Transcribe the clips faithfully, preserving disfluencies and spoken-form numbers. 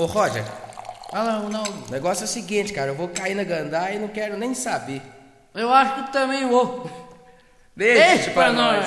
Ô Roger, Fala, Ronaldo. o negócio é o seguinte, cara, eu vou cair na gandaia e não quero nem saber. Eu acho que também vou. Deixa, Deixa pra nós.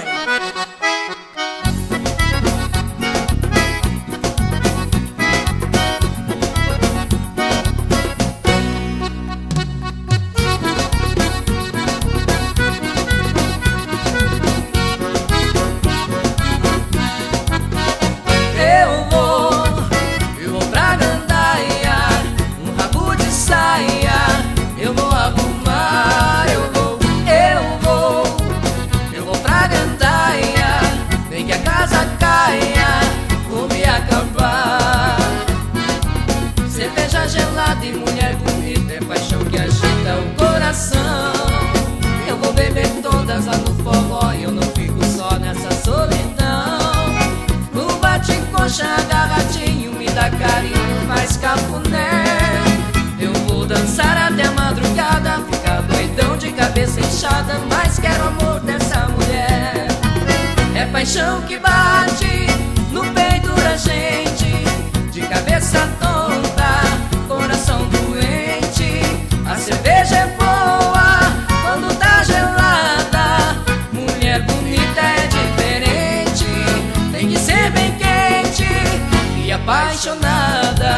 Eu vou, eu vou pra gandaia, um rabo de saia, eu vou arrumar, eu vou, eu vou, eu vou pra gandaia, vem que a casa caia, vou me acabar. Cerveja gelada e mulher bonita, é paixão que agita o coração. Eu vou beber todas lá no forró e eu não fico só nessa solidão. No bate-coxa agarradinho, me dá carinho, faz cafuné. Eu vou dançar até a madrugada, ficar doidão de cabeça inchada, mas quero amor dessa mulher. É paixão que bate no peito da gente, de cabeça tonta, coração doente. A cerveja é boa quando tá gelada, mulher bonita é diferente, tem que ser bem quente e apaixonada.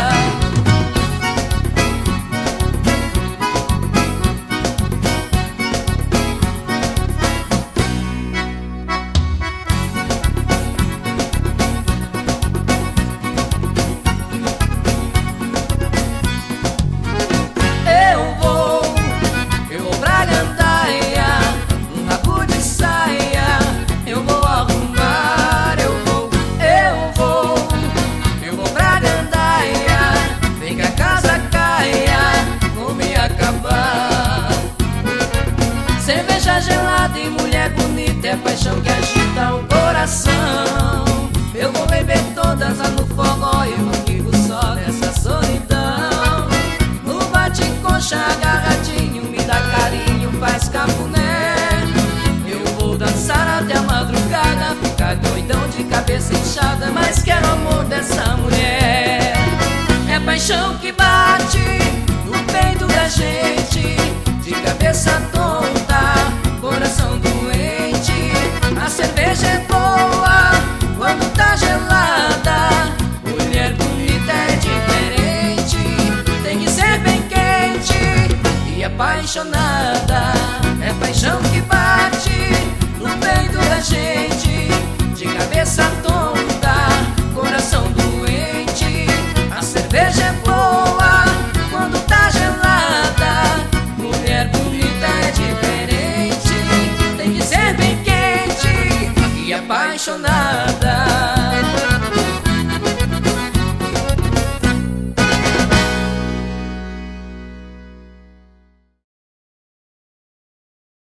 Eu vou, eu vou pra gandaia, um rabo de saia, eu vou arrumar, eu vou, eu vou, eu vou pra gandaia, vem que a casa caia, vou me acabar. Cerveja gelada e mulher bonita, é paixão que agita o coração. Eu vou beber todas lá no forró e não fico só nessa solidão. No bate-coxa agarradinho, me dá carinho, faz cafuné. Eu vou dançar até a madrugada, ficar doidão de cabeça inchada, mas quero amor dessa mulher. É paixão que bate no peito da gente, de cabeça tonta, coração doente. A cerveja é boa quando tá gelada, mulher bonita é diferente, tem que ser bem quente e apaixonada. É paixão que bate no peito da gente, de cabeça tonta, coração doente. A cerveja é boa quando tá gelada, mulher bonita é diferente, tem que ser bem quente e apaixonada.